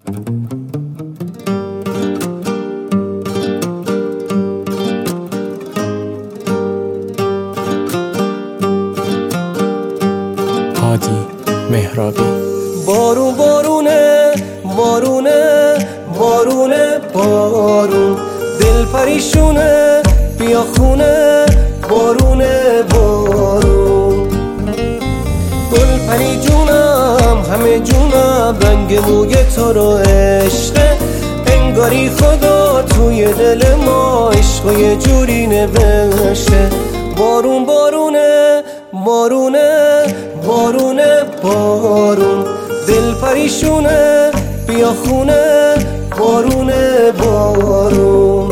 هادی مهرابی. بارون بارونه بارونه بارونه بارون، دل پریشونه بیا خونه بارونه بارون. گل پری جونم همه جونم، رنگ موی تو رو عشقه، انگاری خدا توی دل ما عشق یه جوری نوشته. بارون بارونه بارونه بارونه بارون، دل پریشونه بیا خونه بارونه بارون.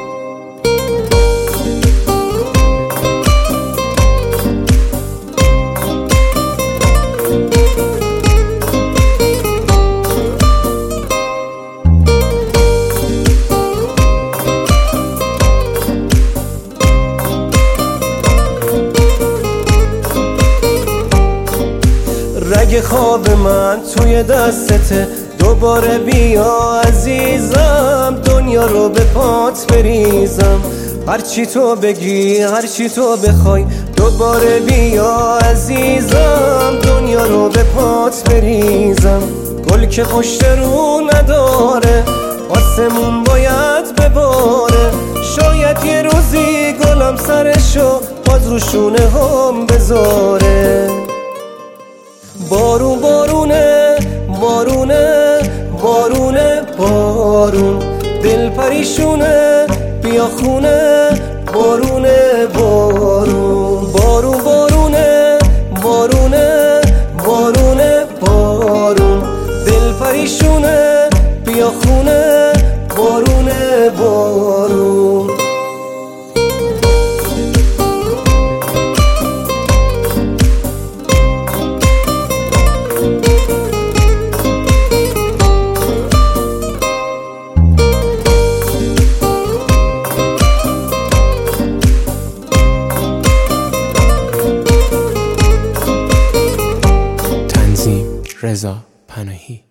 رگ خواب من توی دستته، دوباره بیا عزیزم، دنیا رو به پات بریزم. هرچی تو بگی هرچی تو بخوای، دوباره بیا عزیزم، دنیا رو به پات بریزم. گل که پشت رو نداره، آسمون باید بباره، شاید یه روزی گلم سرشو باز رو شونه هم بذاره. بارون بارونه بارونه بارونه بارون، دل پریشونه بیا خونه بارونه بارون. بارون بارونه بارونه بارونه بارون، دل پریشونه بیا خونه بارونه بارون. رضا پناهی.